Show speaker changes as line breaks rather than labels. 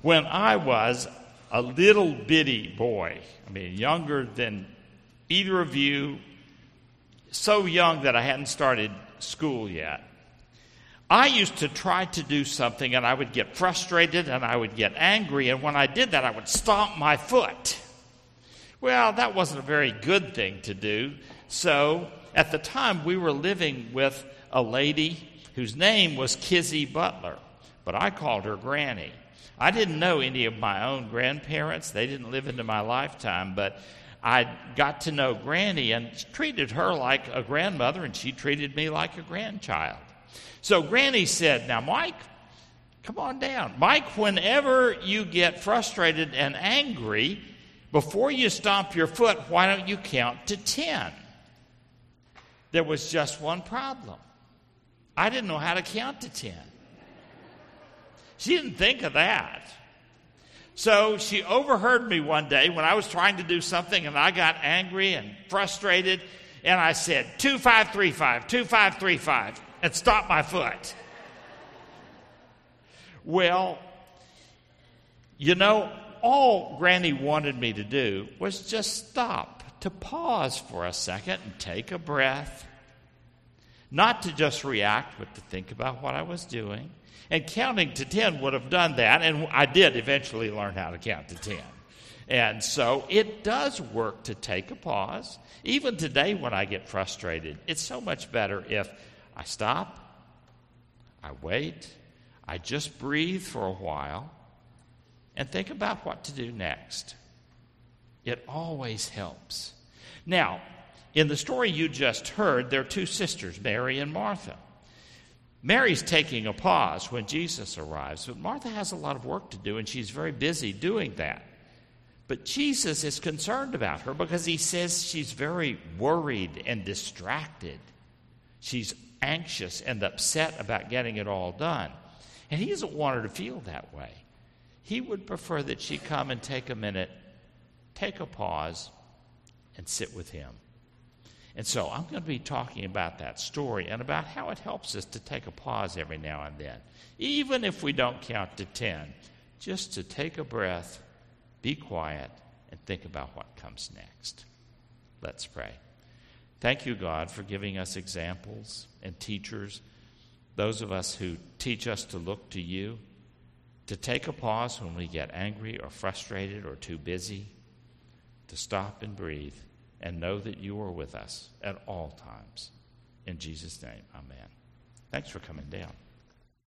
When I was a little bitty boy, younger than either of you, so young that I hadn't started school yet, I used to try to do something and I would get frustrated and I would get angry, and when I did that I would stomp my foot. Well, that wasn't a very good thing to do. So at the time we were living with a lady whose name was Kizzy Butler, but I called her Granny. I didn't know any of my own grandparents. They didn't live into my lifetime, but I got to know Granny and treated her like a grandmother, and she treated me like a grandchild. So Granny said, "Now, Mike, come on down. Mike, whenever you get frustrated and angry, before you stomp your foot, why don't you count to 10? There was just one problem. I didn't know how to count to 10. She didn't think of that. So she overheard me one day when I was trying to do something and I got angry and frustrated, and I said, 2535, 2535, and stopped my foot. Well, all Granny wanted me to do was just stop, to pause for a second and take a breath. Not to just react, but to think about what I was doing. And counting to 10 would have done that, and I did eventually learn how to count to 10. And so it does work to take a pause. Even today when I get frustrated, it's so much better if I stop, I wait, I just breathe for a while, and think about what to do next. It always helps. Now, in the story you just heard, there are two sisters, Mary and Martha. Mary's taking a pause when Jesus arrives, but Martha has a lot of work to do, and she's very busy doing that. But Jesus is concerned about her because he says she's very worried and distracted. She's anxious and upset about getting it all done. And he doesn't want her to feel that way. He would prefer that she come and take a minute, take a pause, and sit with him. And so I'm going to be talking about that story and about how it helps us to take a pause every now and then, even if we don't count to 10, just to take a breath, be quiet, and think about what comes next. Let's pray. Thank you, God, for giving us examples and teachers, those of us who teach us to look to you, to take a pause when we get angry or frustrated or too busy, to stop and breathe, and know that you are with us at all times. In Jesus' name, amen. Thanks for coming down.